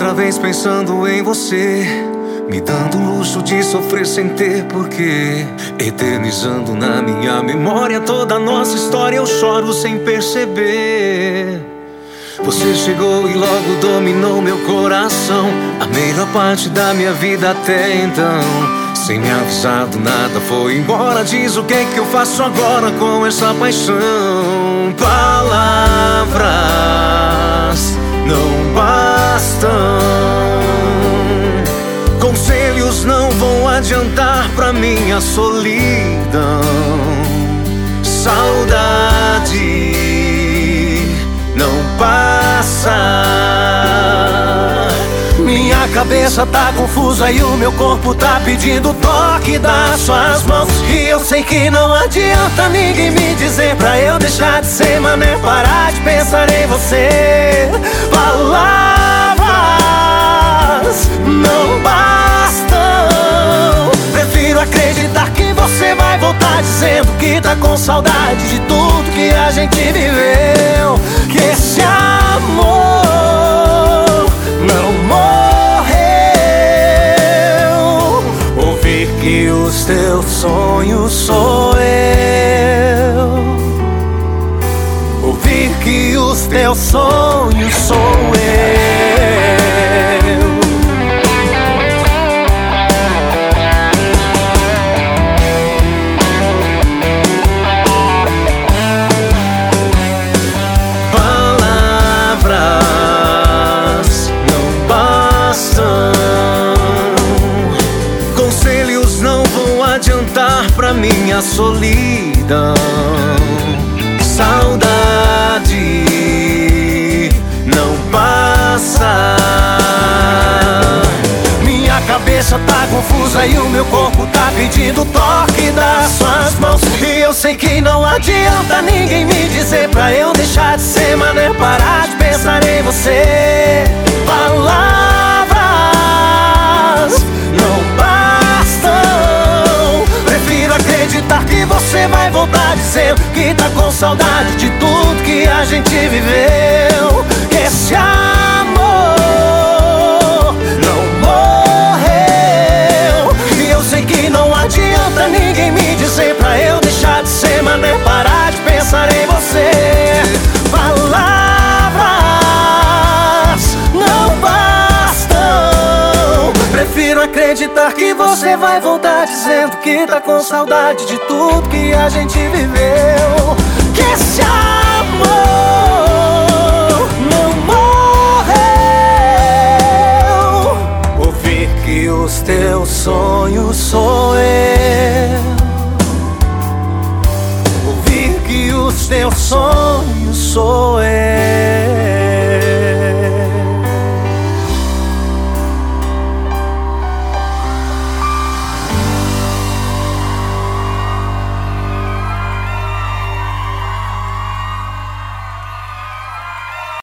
outra vez pensando em você, me dando o luxo de sofrer sem ter porquê, eternizando na minha memória toda a nossa história. Eu choro sem perceber. Você chegou e logo dominou meu coração, a melhor parte da minha vida até então. Sem me avisar do nada foi embora. Diz o que é que eu faço agora com essa paixão. Palavras não bastam, conselhos não vão adiantar pra minha solidão. Saudade não passa. Minha cabeça tá confusa e o meu corpo tá pedindo o toque das suas mãos. E eu sei que não adianta ninguém me dizer pra eu deixar de ser mané, parar de pensar em você. Palavras não bastam. Prefiro acreditar que você vai voltar dizendo que tá com saudade de tudo que a gente viveu. Que esse amor não morreu. Ouvir que os teus sonhos sou eu. Ouvir que os teus sonhos sou eu. Palavras não bastam, conselhos não vão adiantar pra minha solidão. Saudade não passa. Minha cabeça tá confusa e o meu corpo tá pedindo o toque das suas mãos. E eu sei que não adianta ninguém me dizer pra eu deixar de ser mané, parar de pensar em você. Palavras não bastam. Prefiro acreditar que você vai voltar dizendo que tá com saudade de tudo que a gente viveu. Que esse amor não morreu. E eu sei que não adianta ninguém me dizer pra eu deixar de ser mané, parar de pensar em você. Palavras não bastam. Prefiro acreditar que você vai voltar dizendo que tá com saudade de tudo que a gente viveu.